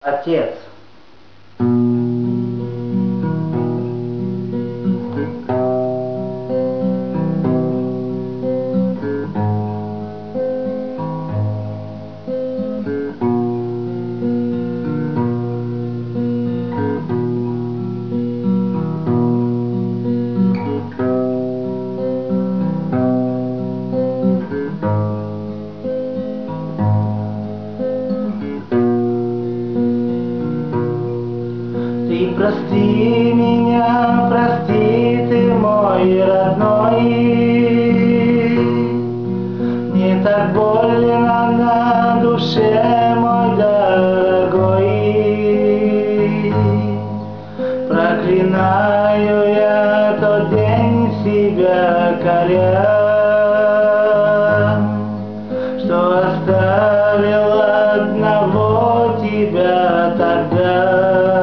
Отец. Ты прости меня, прости ты мой родной. Мне так больно на душе, мой дорогой. Проклинаю я тот день, себя коря, что оставил одного тебя тогда.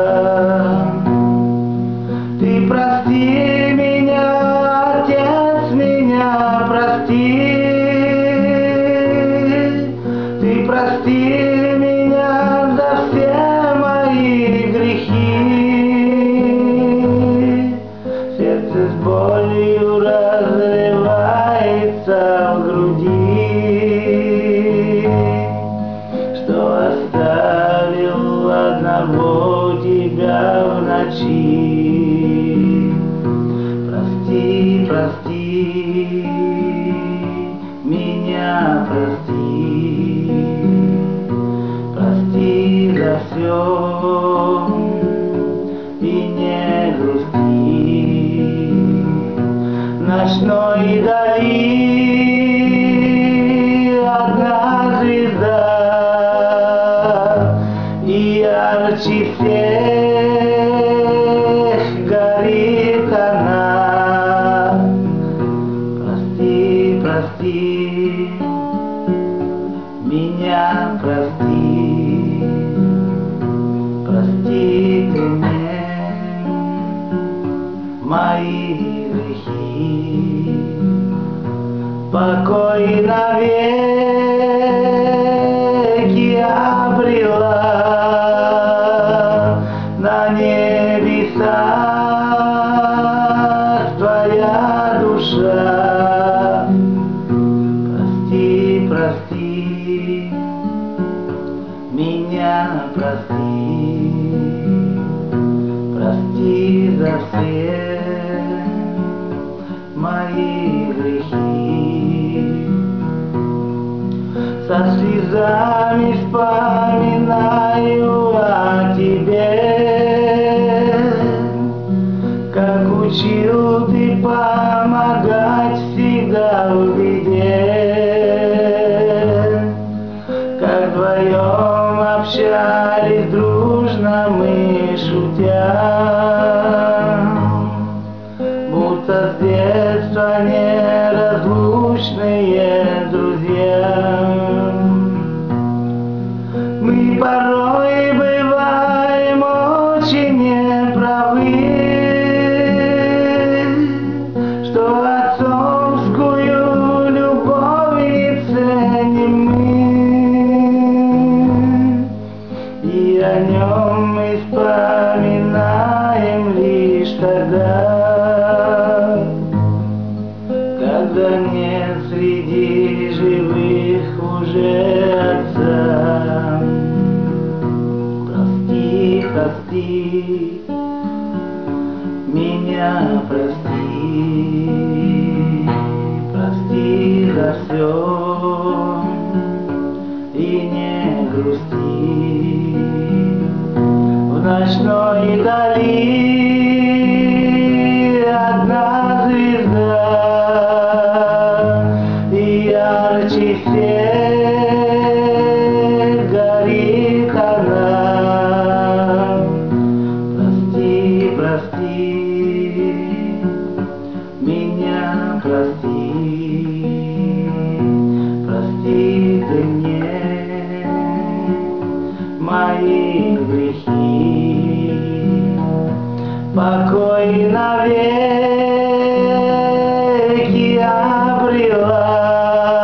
Ты прости меня, Отец, меня прости. Ты прости меня за все мои грехи. Сердце с болью разрывается в груди, что оставил одного тебя в ночи. Прости, прости, меня прости, прости за все и не грусти. В ночной дали одна звезда, и ярче всех горит она. Прости, прости, меня прости, прости ты мне мои грехи. Покой навеки обрела на небесах твоя душа. Прости, прости, меня прости, прости за все мои грехи. Со слезами вспоминаю о тебе, как учил ты помогать всегда в беде, как вдвоем общались дружно мы, шутя, будто с детства неразлучные друзья. Мы порой бываем очень неправы, что отцовскую любовь не ценим мы, и о нем мы вспоминаем лишь тогда, когда нет среди живых уже отца. Прости, прости, меня прости, прости за все и не грусти. В ночной дали одна звезда, и ярче всех горит она. Прости, прости, меня прости, прости ты мне мои грехи. Покой навеки обрела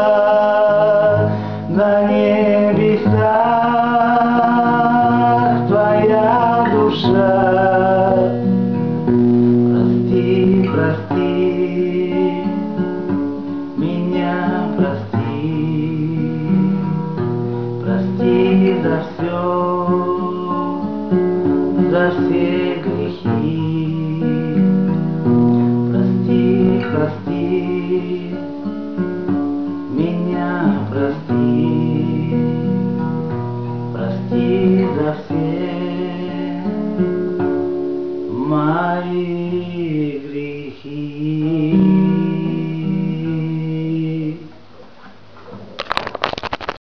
на небесах прости, прости за все, за все